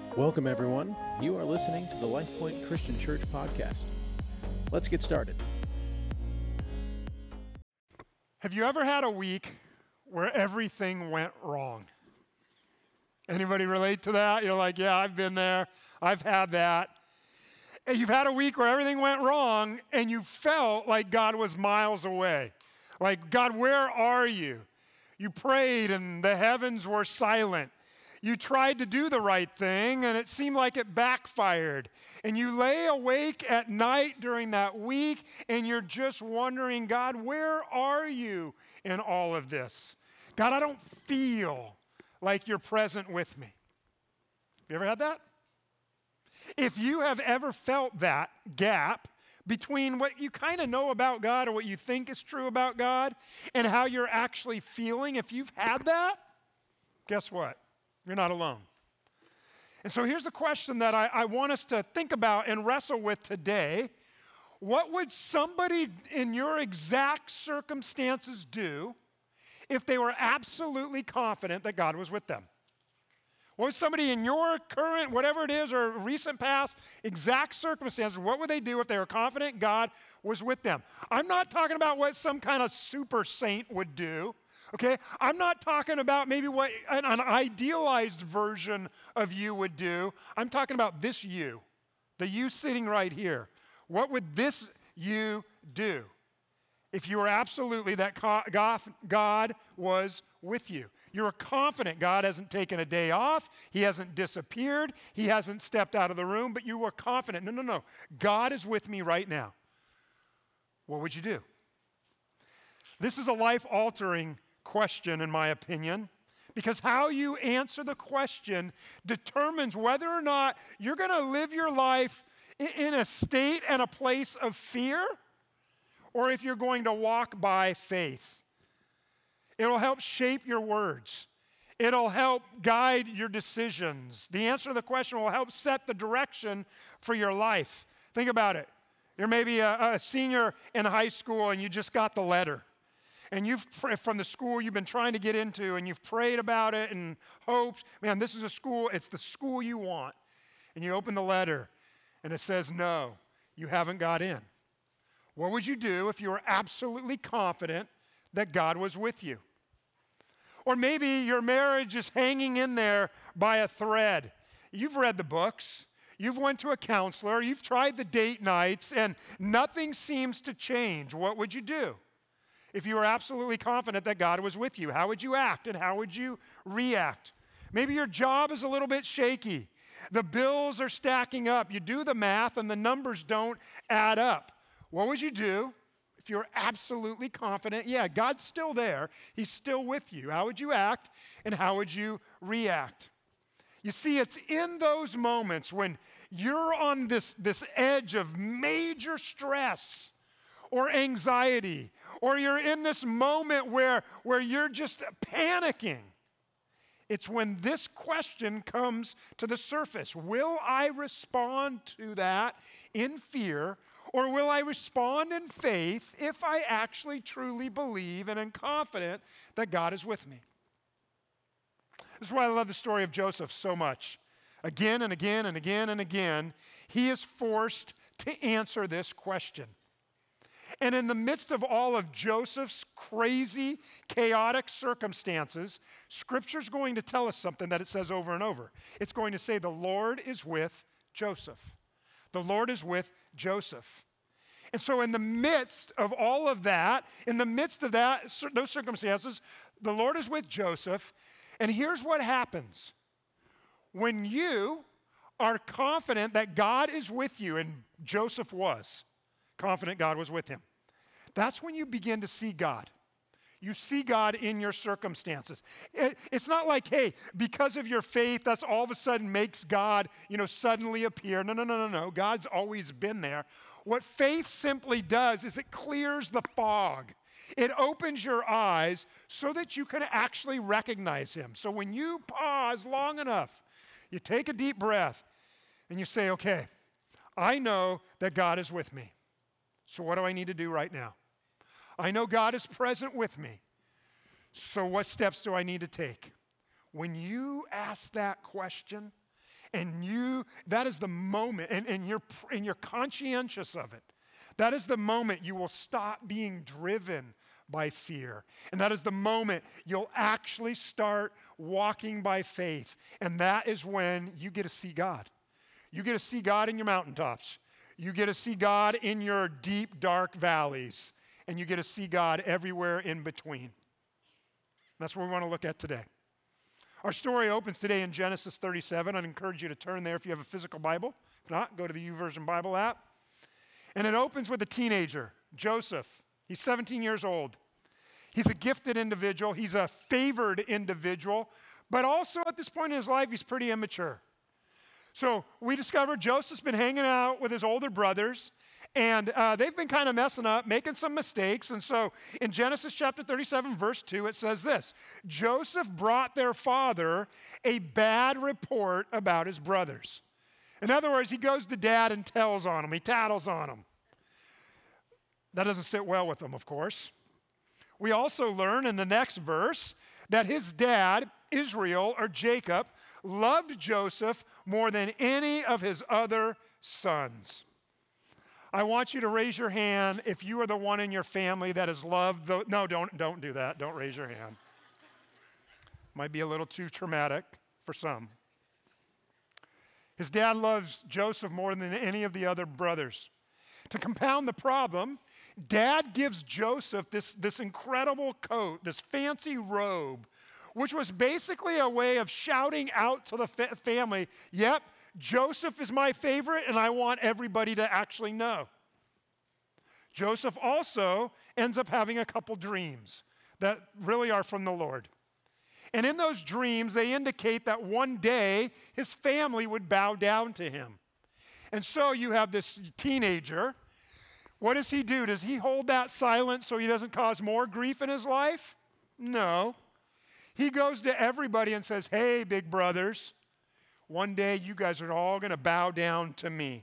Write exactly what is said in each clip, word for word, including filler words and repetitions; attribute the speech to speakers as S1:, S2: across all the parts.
S1: Welcome, everyone. You are listening to the LifePoint Christian Church podcast. Let's get started.
S2: Have you ever had a week where everything went wrong? Anybody relate to that? You're like, yeah, I've been there. I've had that. And you've had a week where everything went wrong and you felt like God was miles away. Like, God, where are you? You prayed and the heavens were silent. You tried to do the right thing and it seemed like it backfired. And you lay awake at night during that week and you're just wondering, God, where are you in all of this? God, I don't feel like you're present with me. You ever had that? If you have ever felt that gap between what you kind of know about God or what you think is true about God and how you're actually feeling, if you've had that, guess what? You're not alone. And so here's the question that I, I want us to think about and wrestle with today. What would somebody in your exact circumstances do if they were absolutely confident that God was with them? What would somebody in your current, whatever it is, or recent past, exact circumstances, what would they do if they were confident God was with them? I'm not talking about what some kind of super saint would do. Okay, I'm not talking about maybe what an, an idealized version of you would do. I'm talking about this you, the you sitting right here. What would this you do if you were absolutely that God was with you? You were confident God hasn't taken a day off. He hasn't disappeared. He hasn't stepped out of the room, but you were confident. No, no, no. God is with me right now. What would you do? This is a life-altering question, in my opinion, because how you answer the question determines whether or not you're going to live your life in a state and a place of fear, or if you're going to walk by faith. It'll help shape your words. It'll help guide your decisions. The answer to the question will help set the direction for your life. Think about it. You're maybe a, a senior in high school and you just got the letter. And you've, from the school you've been trying to get into, and you've prayed about it and hoped, man, this is a school, it's the school you want. And you open the letter, and it says, no, you haven't got in. What would you do if you were absolutely confident that God was with you? Or maybe your marriage is hanging in there by a thread. You've read the books. You've went to a counselor. You've tried the date nights, and nothing seems to change. What would you do? If you were absolutely confident that God was with you, how would you act and how would you react? Maybe your job is a little bit shaky. The bills are stacking up. You do the math and the numbers don't add up. What would you do if you were absolutely confident? Yeah, God's still there. He's still with you. How would you act and how would you react? You see, it's in those moments when you're on this, this edge of major stress or anxiety, or you're in this moment where, where you're just panicking. It's when this question comes to the surface. Will I respond to that in fear, or will I respond in faith if I actually truly believe and am confident that God is with me? This is why I love the story of Joseph so much. Again and again and again and again, he is forced to answer this question. And in the midst of all of Joseph's crazy, chaotic circumstances, Scripture's going to tell us something that it says over and over. It's going to say, the Lord is with Joseph. The Lord is with Joseph. And so in the midst of all of that, in the midst of that, those circumstances, the Lord is with Joseph. And here's what happens. When you are confident that God is with you, and Joseph was, confident God was with him. That's when you begin to see God. You see God in your circumstances. It, it's not like, hey, because of your faith, that's all of a sudden makes God, you know, suddenly appear. No, no, no, no, no. God's always been there. What faith simply does is it clears the fog. It opens your eyes so that you can actually recognize him. So when you pause long enough, you take a deep breath and you say, okay, I know that God is with me. So what do I need to do right now? I know God is present with me. So what steps do I need to take? When you ask that question And you, that is the moment, and, and, you're, and you're conscientious of it. That is the moment you will stop being driven by fear. And that is the moment you'll actually start walking by faith. And that is when you get to see God. You get to see God in your mountaintops. You get to see God in your deep, dark valleys. And you get to see God everywhere in between. That's what we want to look at today. Our story opens today in Genesis thirty-seven. I'd encourage you to turn there if you have a physical Bible. If not, go to the YouVersion Bible app. And it opens with a teenager, Joseph. He's seventeen years old. He's a gifted individual. He's a favored individual. But also at this point in his life, he's pretty immature. So we discover Joseph's been hanging out with his older brothers. And uh, they've been kind of messing up, making some mistakes. And so in Genesis chapter thirty-seven, verse two, it says this: Joseph brought their father a bad report about his brothers. In other words, he goes to dad and tells on him. He tattles on him. That doesn't sit well with him, of course. We also learn in the next verse that his dad, Israel or Jacob, loved Joseph more than any of his other sons. I want you to raise your hand if you are the one in your family that has loved the, no, don't, don't do that. Don't raise your hand. Might be a little too traumatic for some. His dad loves Joseph more than any of the other brothers. To compound the problem, dad gives Joseph this, this incredible coat, this fancy robe, which was basically a way of shouting out to the fa- family, yep, Joseph is my favorite, and I want everybody to actually know. Joseph also ends up having a couple dreams that really are from the Lord. And in those dreams, they indicate that one day his family would bow down to him. And so you have this teenager. What does he do? Does he hold that silent so he doesn't cause more grief in his life? No. He goes to everybody and says, hey, big brothers, one day you guys are all going to bow down to me.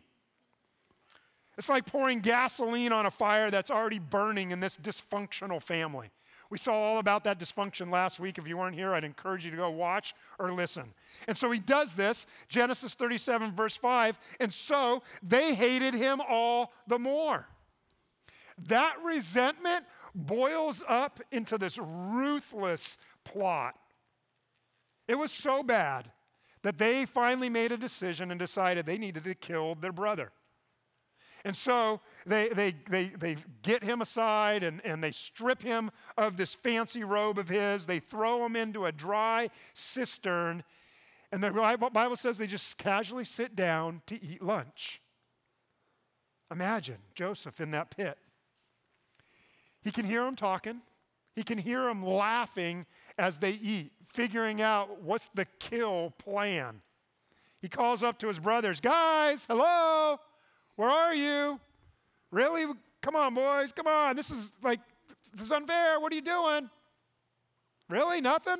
S2: It's like pouring gasoline on a fire that's already burning in this dysfunctional family. We saw all about that dysfunction last week. If you weren't here, I'd encourage you to go watch or listen. And so he does this, Genesis thirty-seven, verse five, and so they hated him all the more. That resentment boils up into this ruthless plot. It was so bad that they finally made a decision and decided they needed to kill their brother. And so they, they, they, they get him aside and, and they strip him of this fancy robe of his. They throw him into a dry cistern. And the Bible says they just casually sit down to eat lunch. Imagine Joseph in that pit. He can hear them talking. He can hear them laughing as they eat, figuring out what's the kill plan. He calls up to his brothers, guys, hello, where are you? Really? Come on, boys, come on. This is like, this is unfair. What are you doing? Really? Nothing?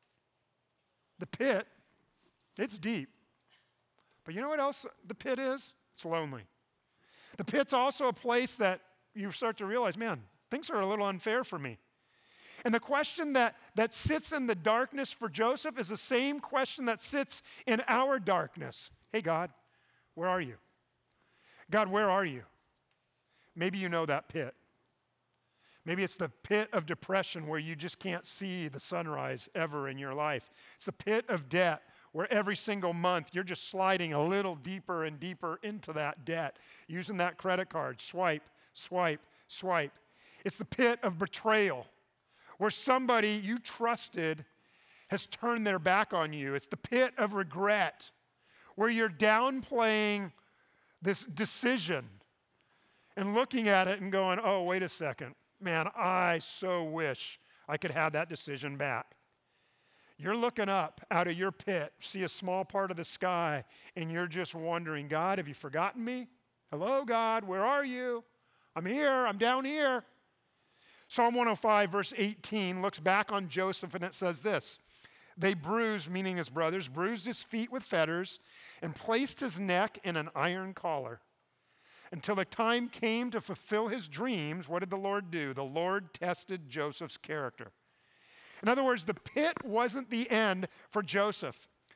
S2: The pit, it's deep. But you know what else the pit is? It's lonely. The pit's also a place that you start to realize, man, things are a little unfair for me. And the question that, that sits in the darkness for Joseph is the same question that sits in our darkness. Hey, God, where are you? God, where are you? Maybe you know that pit. Maybe it's the pit of depression where you just can't see the sunrise ever in your life. It's the pit of debt where every single month you're just sliding a little deeper and deeper into that debt, using that credit card, swipe, swipe, swipe. It's the pit of betrayal where somebody you trusted has turned their back on you. It's the pit of regret where you're downplaying this decision and looking at it and going, oh, wait a second. Man, I so wish I could have that decision back. You're looking up out of your pit, see a small part of the sky, and you're just wondering, God, have you forgotten me? Hello, God, where are you? I'm here, I'm down here. Psalm one oh five, verse eighteen, looks back on Joseph, and it says this: they bruised, meaning his brothers, bruised his feet with fetters and placed his neck in an iron collar. Until the time came to fulfill his dreams, what did the Lord do? The Lord tested Joseph's character. In other words, the pit wasn't the end for Joseph.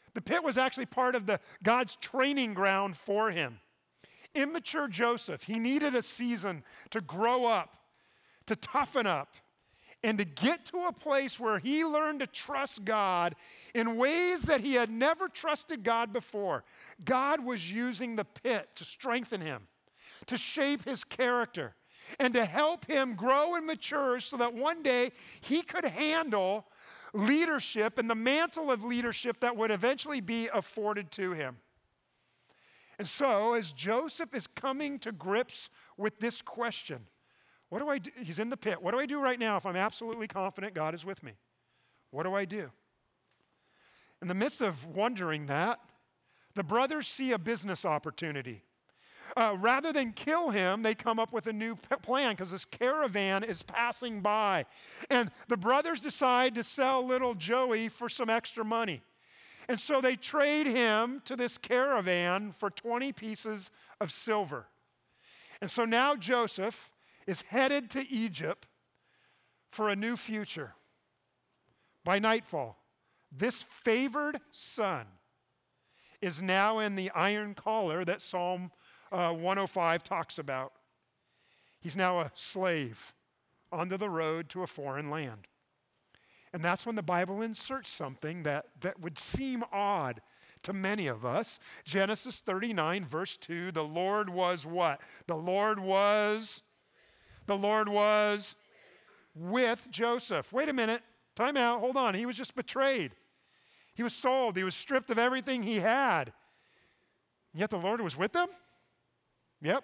S2: The pit was actually part of the God's training ground for him. Immature Joseph, he needed a season to grow up, to toughen up, and to get to a place where he learned to trust God in ways that he had never trusted God before. God was using the pit to strengthen him, to shape his character, and to help him grow and mature so that one day he could handle leadership and the mantle of leadership that would eventually be afforded to him. And so, as Joseph is coming to grips with this question, what do I do? He's in the pit. What do I do right now if I'm absolutely confident God is with me? What do I do? In the midst of wondering that, the brothers see a business opportunity. Uh, rather than kill him, they come up with a new p- plan because this caravan is passing by. And the brothers decide to sell little Joey for some extra money. And so they trade him to this caravan for twenty pieces of silver. And so now Joseph is headed to Egypt for a new future. By nightfall, this favored son is now in the iron collar that Psalm uh, one oh five talks about. He's now a slave onto the road to a foreign land. And that's when the Bible inserts something that, that would seem odd to many of us. Genesis thirty-nine, verse two, the Lord was what? The Lord was, the Lord was with Joseph. Wait a minute, time out, hold on. He was just betrayed. He was sold. He was stripped of everything he had. Yet the Lord was with them? Yep.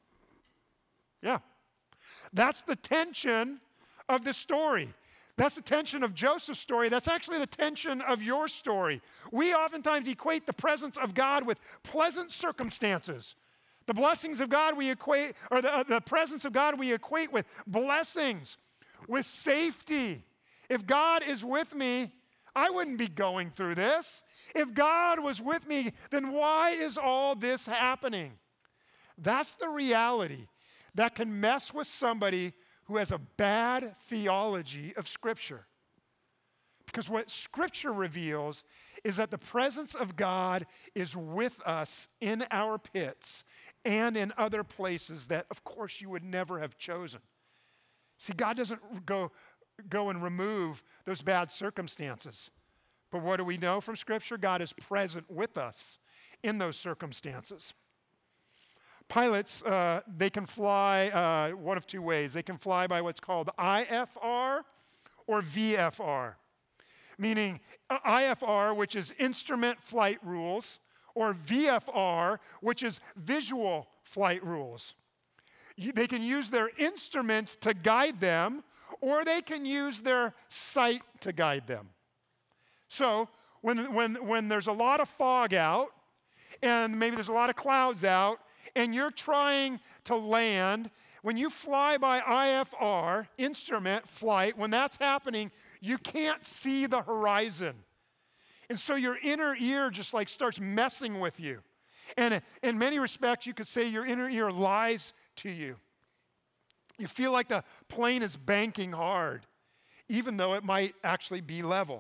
S2: Yeah. That's the tension of the story. That's the tension of Joseph's story. That's actually the tension of your story. We oftentimes equate the presence of God with pleasant circumstances. The blessings of God we equate, or the, uh, the presence of God we equate with blessings, with safety. If God is with me, I wouldn't be going through this. If God was with me, then why is all this happening? That's the reality that can mess with somebody who has a bad theology of Scripture. Because what Scripture reveals is that the presence of God is with us in our pits and in other places that, of course, you would never have chosen. See, God doesn't go, go and remove those bad circumstances. But what do we know from Scripture? God is present with us in those circumstances. Pilots, uh, they can fly uh, one of two ways. They can fly by what's called I F R or V F R, meaning uh, I F R, which is instrument flight rules, or V F R, which is visual flight rules. You, they can use their instruments to guide them, or they can use their sight to guide them. So when, when, when there's a lot of fog out, and maybe there's a lot of clouds out, and you're trying to land, when you fly by I F R, instrument flight, when that's happening, you can't see the horizon. And so your inner ear just like starts messing with you. And in many respects, you could say your inner ear lies to you. You feel like the plane is banking hard, even though it might actually be level.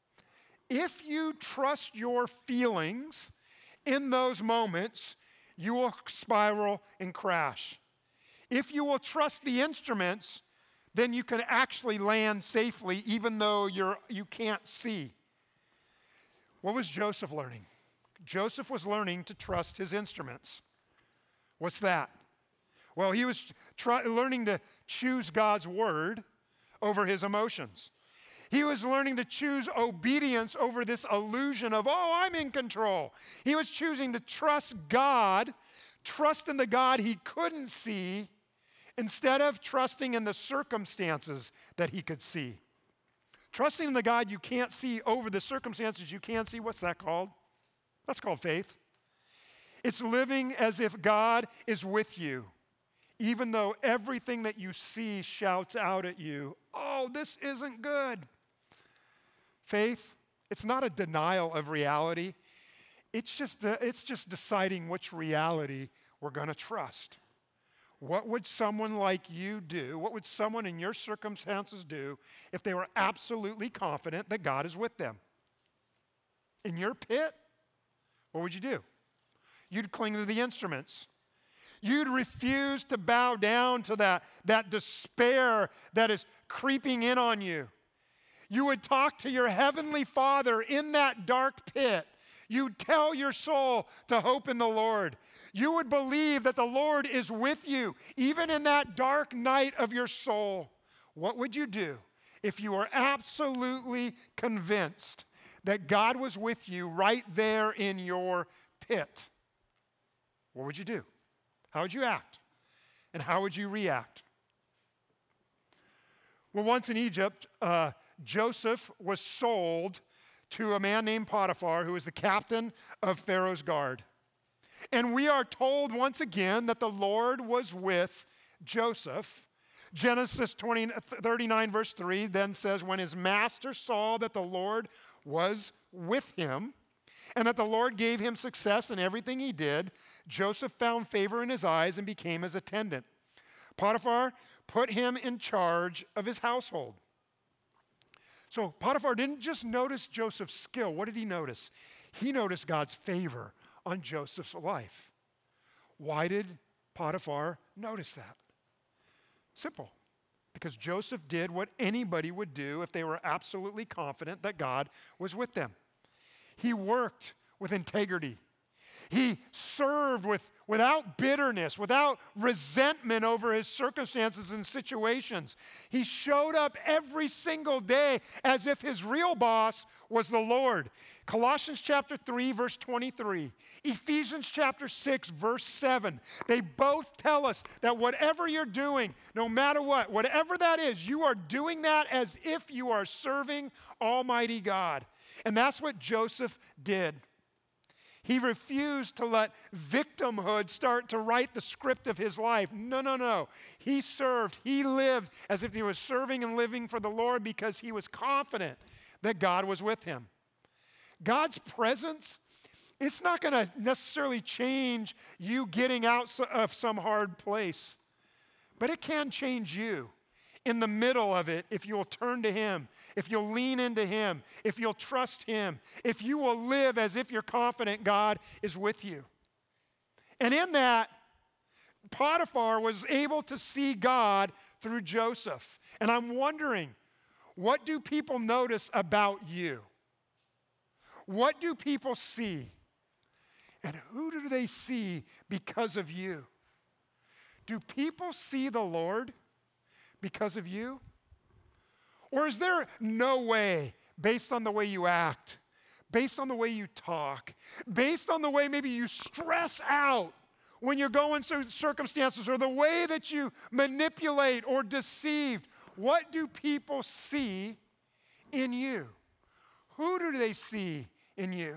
S2: If you trust your feelings in those moments, you will spiral and crash. If you will trust the instruments, then you can actually land safely even though you're, you can't see. What was Joseph learning? Joseph was learning to trust his instruments. What's that? Well, he was try, learning to choose God's word over his emotions. He was learning to choose obedience over this illusion of, oh, I'm in control. He was choosing to trust God, trust in the God he couldn't see, instead of trusting in the circumstances that he could see. Trusting in the God you can't see over the circumstances you can't see, what's that called? That's called faith. It's living as if God is with you, even though everything that you see shouts out at you, oh, this isn't good. Faith, it's not a denial of reality. It's just, uh, it's just deciding which reality we're going to trust. What would someone like you do? What would someone in your circumstances do if they were absolutely confident that God is with them? in your pit, what would you do? You'd cling to the instruments. You'd refuse to bow down to that, that despair that is creeping in on you. You would talk to your heavenly Father in that dark pit. You'd tell your soul to hope in the Lord. You would believe that the Lord is with you, even in that dark night of your soul. What would you do if you were absolutely convinced that God was with you right there in your pit? What would you do? How would you act? And how would you react? Well, once in Egypt, uh, Joseph was sold to a man named Potiphar, who was the captain of Pharaoh's guard. And we are told once again that the Lord was with Joseph. Genesis twenty, thirty-nine, verse three then says, when his master saw that the Lord was with him, and that the Lord gave him success in everything he did, Joseph found favor in his eyes and became his attendant. Potiphar put him in charge of his household. So Potiphar didn't just notice Joseph's skill. What did he notice? He noticed God's favor on Joseph's life. Why did Potiphar notice that? Simple. Because Joseph did what anybody would do if they were absolutely confident that God was with them. He worked with integrity. He served with, without bitterness, without resentment over his circumstances and situations. He showed up every single day as if his real boss was the Lord. Colossians chapter three, verse twenty-three. Ephesians chapter six, verse seven. They both tell us that whatever you're doing, no matter what, whatever that is, you are doing that as if you are serving Almighty God. And that's what Joseph did. He refused to let victimhood start to write the script of his life. No, no, no. He served, he lived as if he was serving and living for the Lord because he was confident that God was with him. God's presence, it's not going to necessarily change you getting out of some hard place, but it can change you in the middle of it if you'll turn to him, if you'll lean into him, if you'll trust him, if you will live as if you're confident God is with you. And in that, Potiphar was able to see God through Joseph. And I'm wondering, what do people notice about you? What do people see? And who do they see because of you? Do people see the Lord because of you? Or is there no way, based on the way you act, based on the way you talk, based on the way maybe you stress out when you're going through circumstances, or the way that you manipulate or deceive, what do people see in you? Who do they see in you?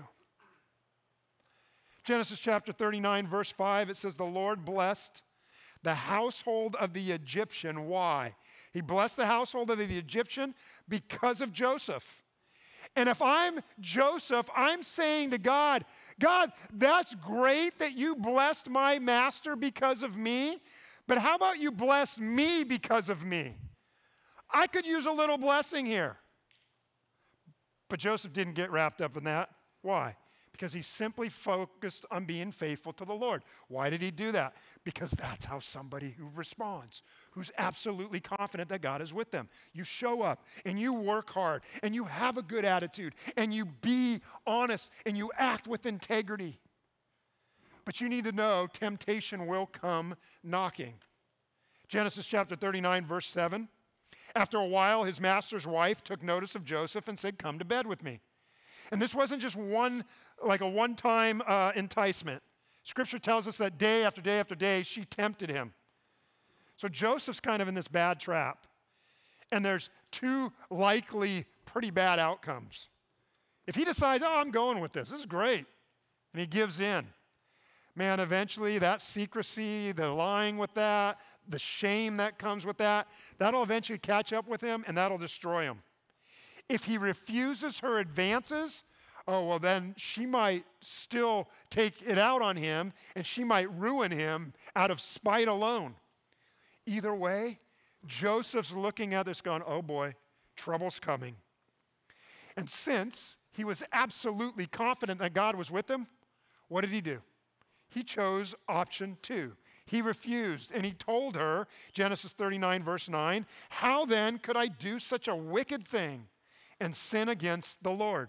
S2: Genesis chapter thirty-nine, verse five, it says, the Lord blessed the household of the Egyptian. Why? He blessed the household of the Egyptian because of Joseph. And if I'm Joseph, I'm saying to God, God, that's great that you blessed my master because of me, but how about you bless me because of me? I could use a little blessing here. But Joseph didn't get wrapped up in that. Why? Because he simply focused on being faithful to the Lord. Why did he do that? Because that's how somebody who responds, who's absolutely confident that God is with them. You show up and you work hard and you have a good attitude and you be honest and you act with integrity. But you need to know temptation will come knocking. Genesis chapter thirty-nine, verse seven. After a while, his master's wife took notice of Joseph and said, come to bed with me. And this wasn't just one, like a one-time uh, enticement. Scripture tells us that day after day after day, she tempted him. So Joseph's kind of in this bad trap. And there's two likely pretty bad outcomes. If he decides, oh, I'm going with this, this is great, and he gives in, man, eventually that secrecy, the lying with that, the shame that comes with that, that'll eventually catch up with him and that'll destroy him. If he refuses her advances, oh, well, then she might still take it out on him and she might ruin him out of spite alone. Either way, Joseph's looking at this going, oh boy, trouble's coming. And since he was absolutely confident that God was with him, what did he do? He chose option two. He refused, and he told her, Genesis thirty-nine, verse nine, how then could I do such a wicked thing and sin against the Lord?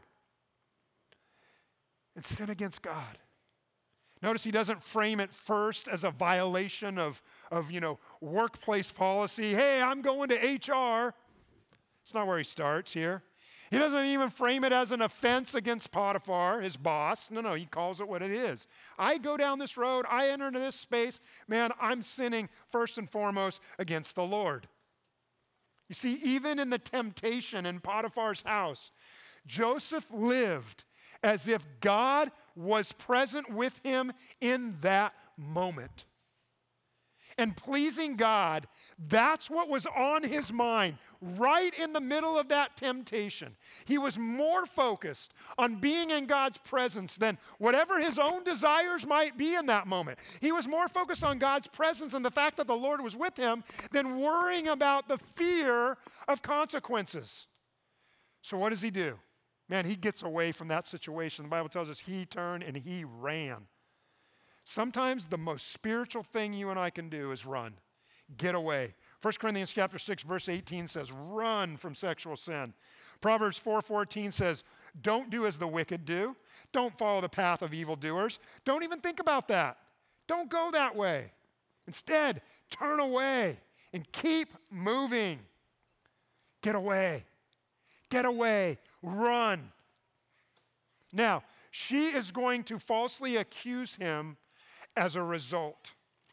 S2: And sin against God. Notice he doesn't frame it first as a violation of, of you know, workplace policy. Hey, I'm going to H R. It's not where he starts here. He doesn't even frame it as an offense against Potiphar, his boss. No, no, he calls it what it is. I go down this road, I enter into this space, man, I'm sinning first and foremost against the Lord. You see, even in the temptation in Potiphar's house, Joseph lived as if God was present with him in that moment. And pleasing God, that's what was on his mind right in the middle of that temptation. He was more focused on being in God's presence than whatever his own desires might be in that moment. He was more focused on God's presence and the fact that the Lord was with him than worrying about the fear of consequences. So what does he do? Man, he gets away from that situation. The Bible tells us he turned and he ran. Sometimes the most spiritual thing you and I can do is run. Get away. First Corinthians chapter six, verse eighteen says, run from sexual sin. Proverbs four fourteen says, don't do as the wicked do. Don't follow the path of evildoers. Don't even think about that. Don't go that way. Instead, turn away and keep moving. Get away. Get away. Run. Now, she is going to falsely accuse him as a result.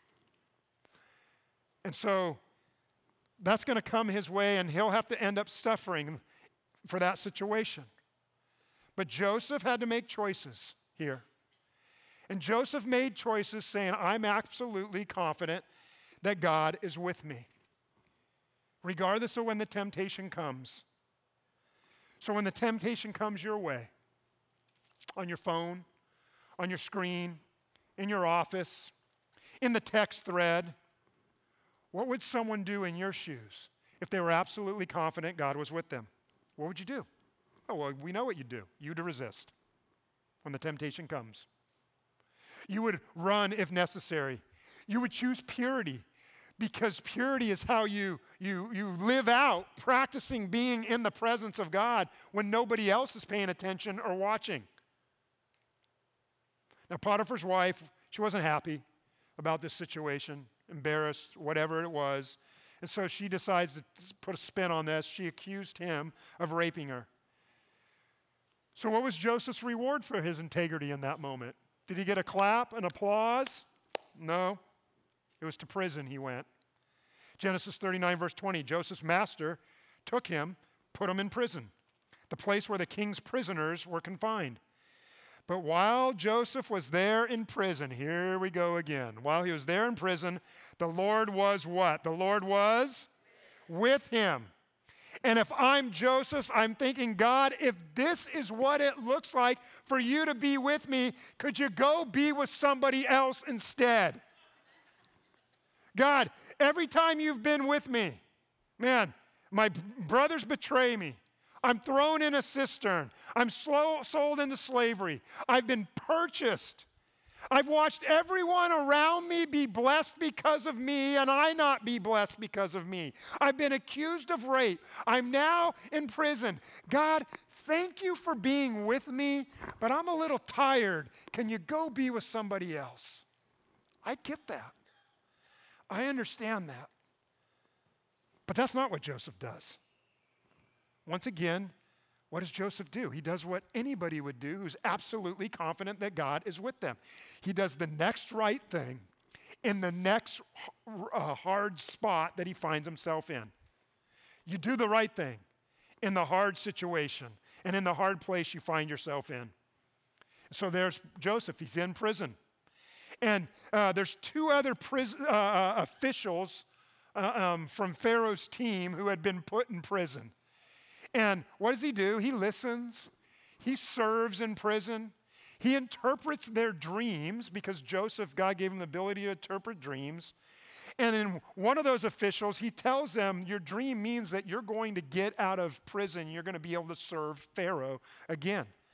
S2: And so that's going to come his way, and he'll have to end up suffering for that situation. But Joseph had to make choices here. And Joseph made choices saying, I'm absolutely confident that God is with me, regardless of when the temptation comes. So when the temptation comes your way, on your phone, on your screen, in your office, in the text thread, what would someone do in your shoes if they were absolutely confident God was with them? What would you do? Oh, well, we know what you'd do. You'd resist when the temptation comes. You would run if necessary. You would choose purity, because purity is how you, you, you live out practicing being in the presence of God when nobody else is paying attention or watching. Now, Potiphar's wife, she wasn't happy about this situation, embarrassed, whatever it was. And so she decides to put a spin on this. She accused him of raping her. So what was Joseph's reward for his integrity in that moment? Did he get a clap, an applause? No. It was to prison he went. Genesis thirty-nine, verse twenty, Joseph's master took him, put him in prison, the place where the king's prisoners were confined. But while Joseph was there in prison, here we go again. While he was there in prison, the Lord was what? The Lord was with him. And if I'm Joseph, I'm thinking, God, if this is what it looks like for you to be with me, could you go be with somebody else instead? God, every time you've been with me, man, my brothers betray me. I'm thrown in a cistern. I'm slow, sold into slavery. I've been purchased. I've watched everyone around me be blessed because of me, and I not be blessed because of me. I've been accused of rape. I'm now in prison. God, thank you for being with me, but I'm a little tired. Can you go be with somebody else? I get that. I understand that. But that's not what Joseph does. Once again, what does Joseph do? He does what anybody would do who's absolutely confident that God is with them. He does the next right thing in the next uh, hard spot that he finds himself in. You do the right thing in the hard situation and in the hard place you find yourself in. So there's Joseph. He's in prison. And uh, there's two other pris- uh, uh, officials uh, um, from Pharaoh's team who had been put in prison. And what does he do? He listens. He serves in prison. He interprets their dreams because Joseph, God gave him the ability to interpret dreams. And in one of those officials, he tells them, your dream means that you're going to get out of prison. You're going to be able to serve Pharaoh again.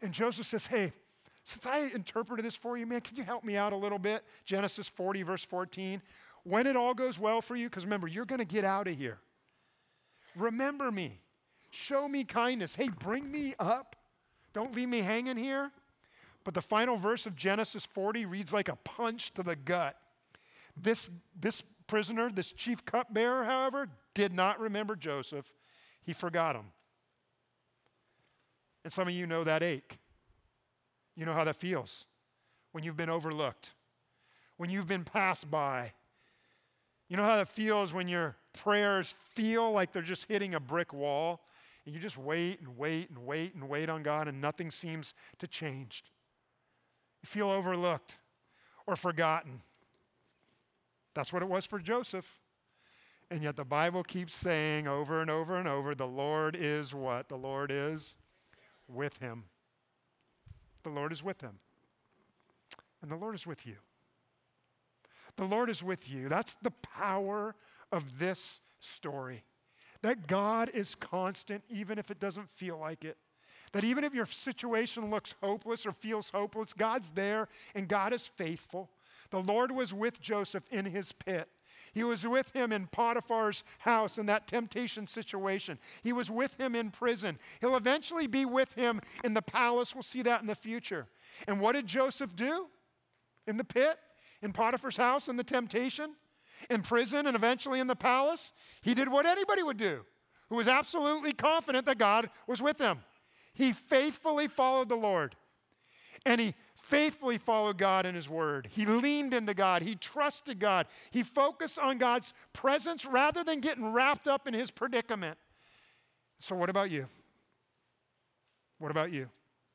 S2: And Joseph says, hey, since I interpreted this for you, man, can you help me out a little bit? Genesis forty, verse fourteen. When it all goes well for you, because remember, you're going to get out of here. Remember me. Show me kindness. Hey, bring me up. Don't leave me hanging here. But the final verse of Genesis forty reads like a punch to the gut. This, this prisoner, this chief cupbearer, however, did not remember Joseph. He forgot him. And some of you know that ache. You know how that feels when you've been overlooked, when you've been passed by. You know how that feels when your prayers feel like they're just hitting a brick wall, and you just wait and wait and wait and wait on God, and nothing seems to change. You feel overlooked or forgotten. That's what it was for Joseph. And yet the Bible keeps saying over and over and over, the Lord is what? The Lord is with him. The Lord is with him. And the Lord is with you. The Lord is with you. That's the power of this story. That God is constant even if it doesn't feel like it. That even if your situation looks hopeless or feels hopeless, God's there and God is faithful. The Lord was with Joseph in his pit. He was with him in Potiphar's house in that temptation situation. He was with him in prison. He'll eventually be with him in the palace. We'll see that in the future. And what did Joseph do in the pit, in Potiphar's house, in the temptation, in prison, and eventually in the palace? He did what anybody would do who was absolutely confident that God was with him. He faithfully followed the Lord. And he faithfully followed God in his word. He leaned into God. He trusted God. He focused on God's presence rather than getting wrapped up in his predicament. So what about you? What about you?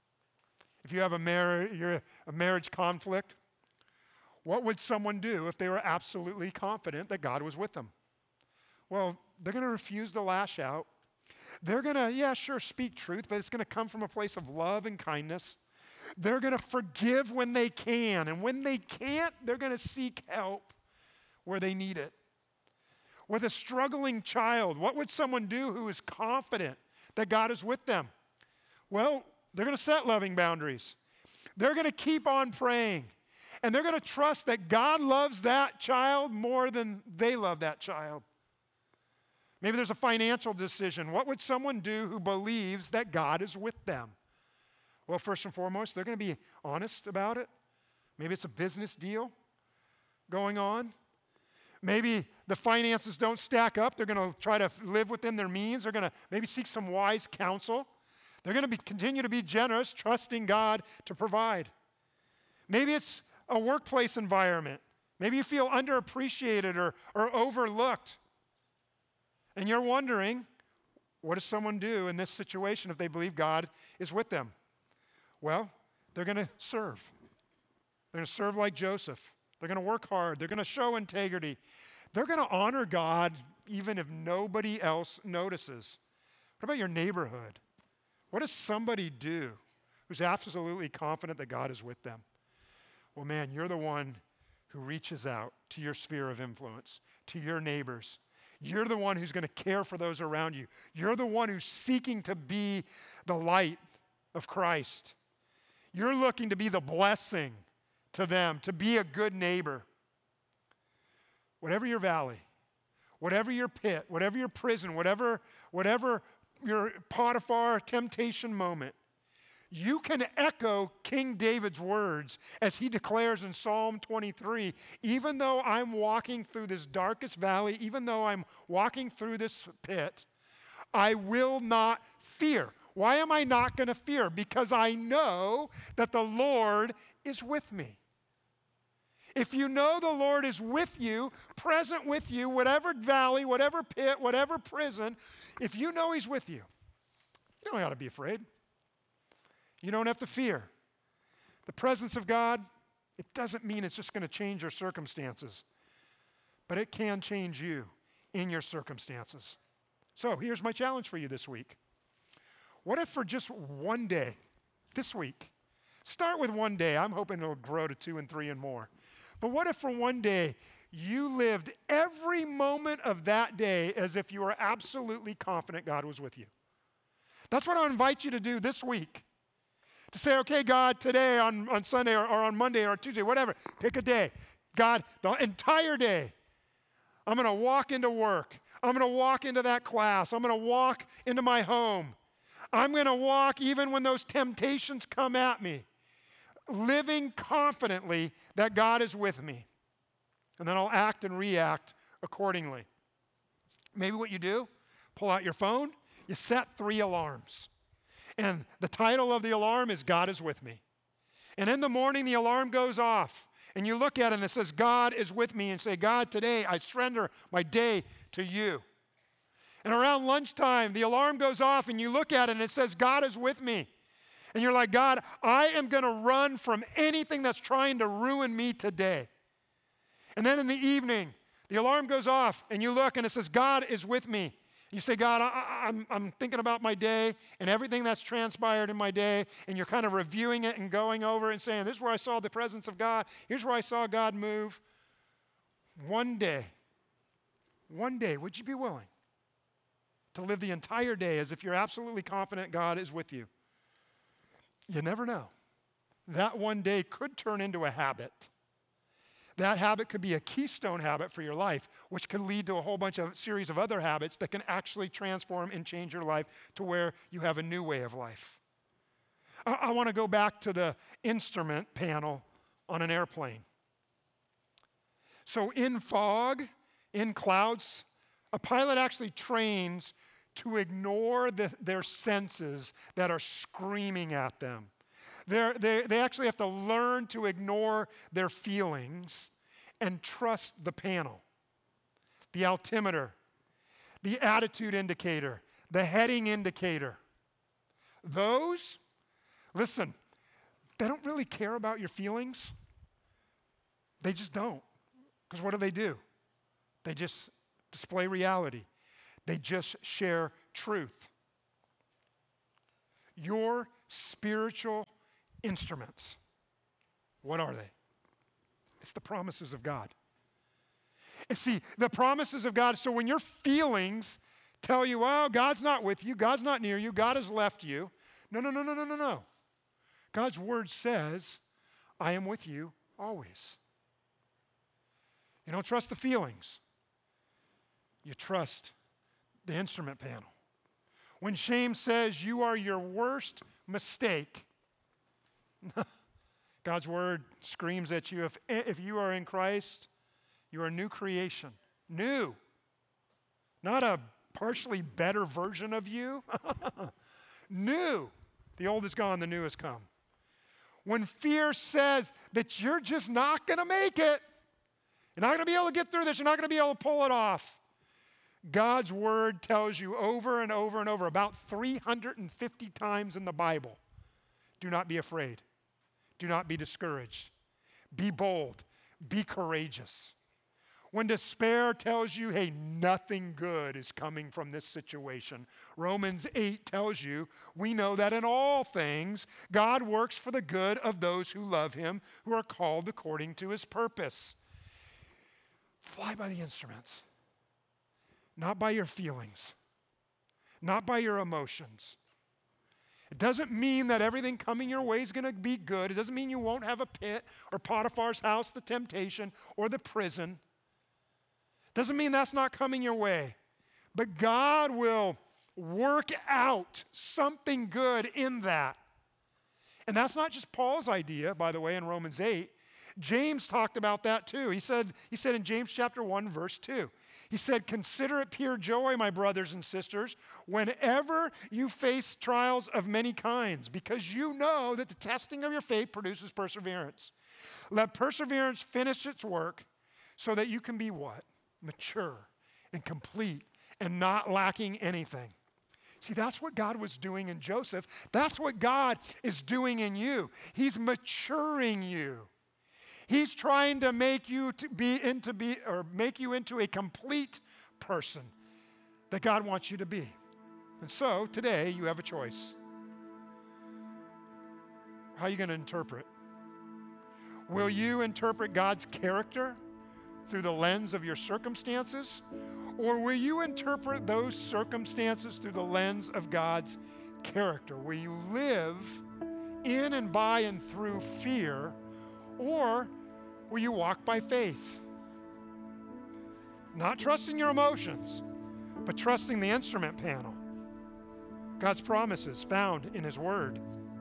S2: If you have a, mar- you're a marriage conflict, what would someone do if they were absolutely confident that God was with them? Well, they're going to refuse to lash out. They're going to, yeah, sure, speak truth, but it's going to come from a place of love and kindness. They're going to forgive when they can, and when they can't, they're going to seek help where they need it. With a struggling child, what would someone do who is confident that God is with them? Well, they're going to set loving boundaries. They're going to keep on praying, and they're going to trust that God loves that child more than they love that child. Maybe there's a financial decision. What would someone do who believes that God is with them? Well, first and foremost, they're going to be honest about it. Maybe it's a business deal going on. Maybe the finances don't stack up. They're going to try to live within their means. They're going to maybe seek some wise counsel. They're going to be, continue to be generous, trusting God to provide. Maybe it's a workplace environment. Maybe you feel underappreciated or, or overlooked. And you're wondering, what does someone do in this situation if they believe God is with them? Well, they're going to serve. They're going to serve like Joseph. They're going to work hard. They're going to show integrity. They're going to honor God even if nobody else notices. What about your neighborhood? What does somebody do who's absolutely confident that God is with them? Well, man, you're the one who reaches out to your sphere of influence, to your neighbors. You're the one who's going to care for those around you. You're the one who's seeking to be the light of Christ. You're looking to be the blessing to them, to be a good neighbor. Whatever your valley, whatever your pit, whatever your prison, whatever, whatever your Potiphar temptation moment, you can echo King David's words as he declares in Psalm twenty-three, even though I'm walking through this darkest valley, even though I'm walking through this pit, I will not fear. Why am I not going to fear? Because I know that the Lord is with me. If you know the Lord is with you, present with you, whatever valley, whatever pit, whatever prison, if you know he's with you, you don't have to be afraid. You don't have to fear. The presence of God, it doesn't mean it's just going to change your circumstances, but it can change you in your circumstances. So here's my challenge for you this week. What if for just one day, this week, start with one day. I'm hoping it'll grow to two and three and more. But what if for one day you lived every moment of that day as if you were absolutely confident God was with you? That's what I invite you to do this week. To say, okay, God, today on, on Sunday or, or on Monday or Tuesday, whatever, pick a day. God, the entire day, I'm going to walk into work. I'm going to walk into that class. I'm going to walk into my home. I'm going to walk even when those temptations come at me, living confidently that God is with me. And then I'll act and react accordingly. Maybe what you do, pull out your phone, you set three alarms. And the title of the alarm is God is with me. And in the morning, the alarm goes off. And you look at it and it says, God is with me. And say, God, today I surrender my day to you. And around lunchtime, the alarm goes off and you look at it and it says, God is with me. And you're like, God, I am going to run from anything that's trying to ruin me today. And then in the evening, the alarm goes off and you look and it says, God is with me. You say, God, I, I'm, I'm thinking about my day and everything that's transpired in my day, and you're kind of reviewing it and going over and saying, this is where I saw the presence of God. Here's where I saw God move. One day, one day, would you be willing to live the entire day as if you're absolutely confident God is with you? You never know. That one day could turn into a habit. That habit could be a keystone habit for your life, which could lead to a whole bunch of series of other habits that can actually transform and change your life to where you have a new way of life. I, I want to go back to the instrument panel on an airplane. So in fog, in clouds, a pilot actually trains to ignore the, their senses that are screaming at them. They're, they they actually have to learn to ignore their feelings and trust the panel, the altimeter, the attitude indicator, the heading indicator. Those, listen, they don't really care about your feelings. They just don't. Because what do they do? They just display reality. They just share truth. Your spiritual instruments, what are they? It's the promises of God. And see, the promises of God, so when your feelings tell you, oh, God's not with you, God's not near you, God has left you. No, no, no, no, no, no, no. God's word says, I am with you always. You don't trust the feelings. You trust the instrument panel. When shame says you are your worst mistake, God's word screams at you, if, if you are in Christ, you are a new creation. New. Not a partially better version of you. New. The old is gone, the new has come. When fear says that you're just not going to make it, you're not going to be able to get through this, you're not going to be able to pull it off, God's word tells you over and over and over, about three hundred fifty times in the Bible, do not be afraid. Do not be discouraged. Be bold. Be courageous. When despair tells you, hey, nothing good is coming from this situation, Romans eight tells you, we know that in all things, God works for the good of those who love him, who are called according to his purpose. Fly by the instruments. Not by your feelings, not by your emotions. It doesn't mean that everything coming your way is going to be good. It doesn't mean you won't have a pit or Potiphar's house, the temptation, or the prison. It doesn't mean that's not coming your way. But God will work out something good in that. And that's not just Paul's idea, by the way, in Romans eight. James talked about that too. He said, he said in James chapter one, verse two, he said, consider it pure joy, my brothers and sisters, whenever you face trials of many kinds, because you know that the testing of your faith produces perseverance. Let perseverance finish its work so that you can be what? Mature and complete and not lacking anything. See, that's what God was doing in Joseph. That's what God is doing in you. He's maturing you. He's trying to make you to be into be or make you into a complete person that God wants you to be. And so today you have a choice. How are you going to interpret? Will you interpret God's character through the lens of your circumstances? Or will you interpret those circumstances through the lens of God's character? Will you live in and by and through fear, or will you walk by faith? Not trusting your emotions, but trusting the instrument panel. God's promises found in His Word.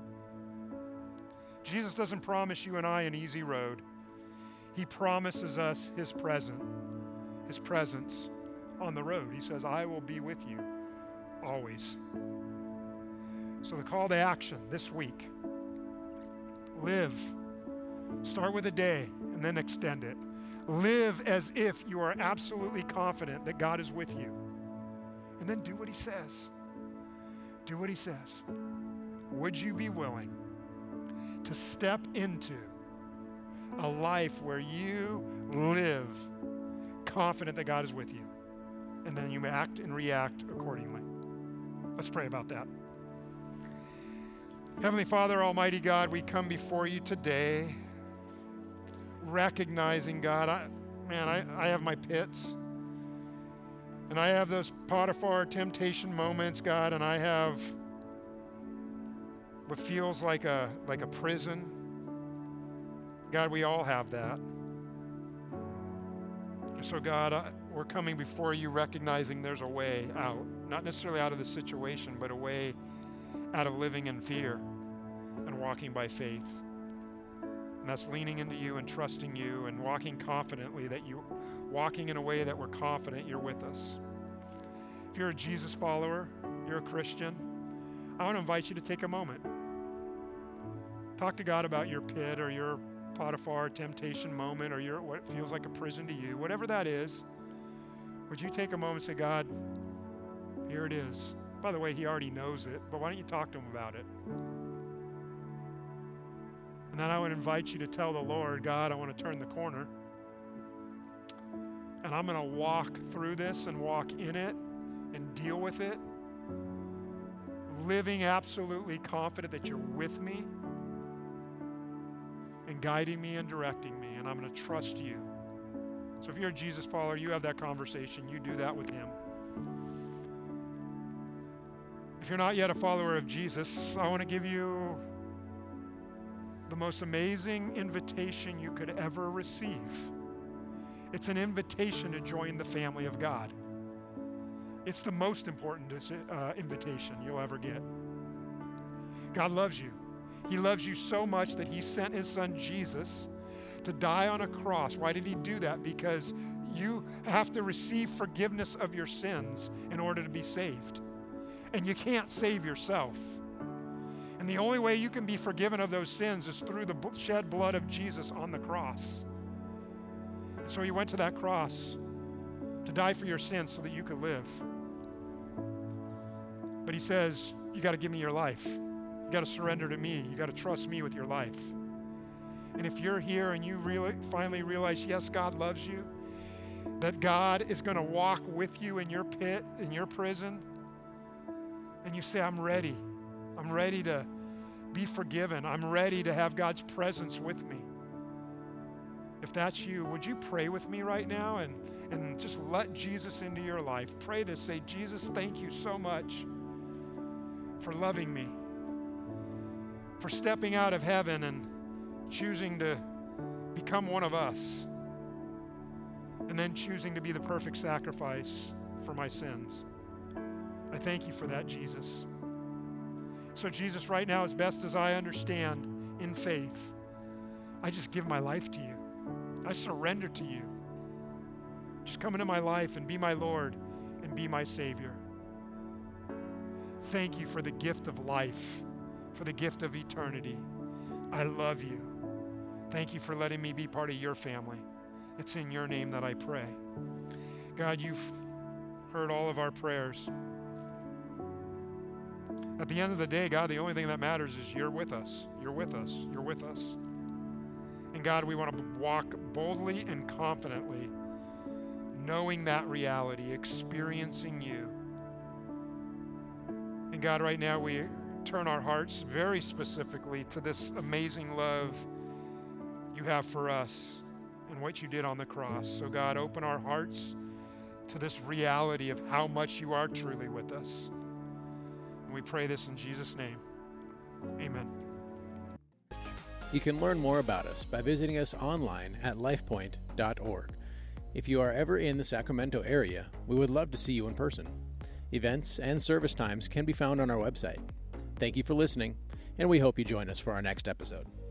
S2: Jesus doesn't promise you and I an easy road. He promises us His present, His presence on the road. He says, I will be with you always. So the call to action this week, live. Start with a day and then extend it. Live as if you are absolutely confident that God is with you. And then do what He says. Do what He says. Would you be willing to step into a life where you live confident that God is with you? And then you act and react accordingly. Let's pray about that. Heavenly Father, Almighty God, we come before you today recognizing, God, I, man, I, I have my pits. And I have those Potiphar temptation moments, God, and I have what feels like a, like a prison. God, we all have that. So God, I, we're coming before you recognizing there's a way out, not necessarily out of the situation, but a way out of living in fear and walking by faith. And that's leaning into you and trusting you and walking confidently that you, walking in a way that we're confident you're with us. If you're a Jesus follower, you're a Christian, I want to invite you to take a moment. Talk to God about your pit or your Potiphar temptation moment or your what feels like a prison to you. Whatever that is, would you take a moment and say, God, here it is. By the way, He already knows it, but why don't you talk to Him about it? And then I would invite you to tell the Lord, God, I want to turn the corner. And I'm going to walk through this and walk in it and deal with it, living absolutely confident that you're with me and guiding me and directing me, and I'm going to trust you. So if you're a Jesus follower, you have that conversation. You do that with Him. If you're not yet a follower of Jesus, I want to give you the most amazing invitation you could ever receive. It's an invitation to join the family of God. It's the most important uh, invitation you'll ever get. God loves you. He loves you so much that He sent His Son Jesus to die on a cross. Why did He do that? Because you have to receive forgiveness of your sins in order to be saved. And you can't save yourself. And the only way you can be forgiven of those sins is through the shed blood of Jesus on the cross. And so He went to that cross to die for your sins so that you could live. But He says, you got to give me your life. You got to surrender to me. You got to trust me with your life. And if you're here and you really finally realize, yes, God loves you, that God is going to walk with you in your pit, in your prison, and you say, I'm ready. I'm ready to be forgiven. I'm ready to have God's presence with me. If that's you, would you pray with me right now and, and just let Jesus into your life? Pray this. Say, Jesus, thank you so much for loving me, for stepping out of heaven and choosing to become one of us, and then choosing to be the perfect sacrifice for my sins. I thank you for that, Jesus. So Jesus, right now, as best as I understand, in faith, I just give my life to you. I surrender to you. Just come into my life and be my Lord and be my Savior. Thank you for the gift of life, for the gift of eternity. I love you. Thank you for letting me be part of your family. It's in your name that I pray. God, you've heard all of our prayers. At the end of the day, God, the only thing that matters is you're with us. You're with us. You're with us. And God, we want to walk boldly and confidently, knowing that reality, experiencing you. And God, right now we turn our hearts very specifically to this amazing love you have for us and what you did on the cross. So God, open our hearts to this reality of how much you are truly with us. And we pray this in Jesus' name. Amen.
S1: You can learn more about us by visiting us online at lifepoint dot org. If you are ever in the Sacramento area, we would love to see you in person. Events and service times can be found on our website. Thank you for listening, and we hope you join us for our next episode.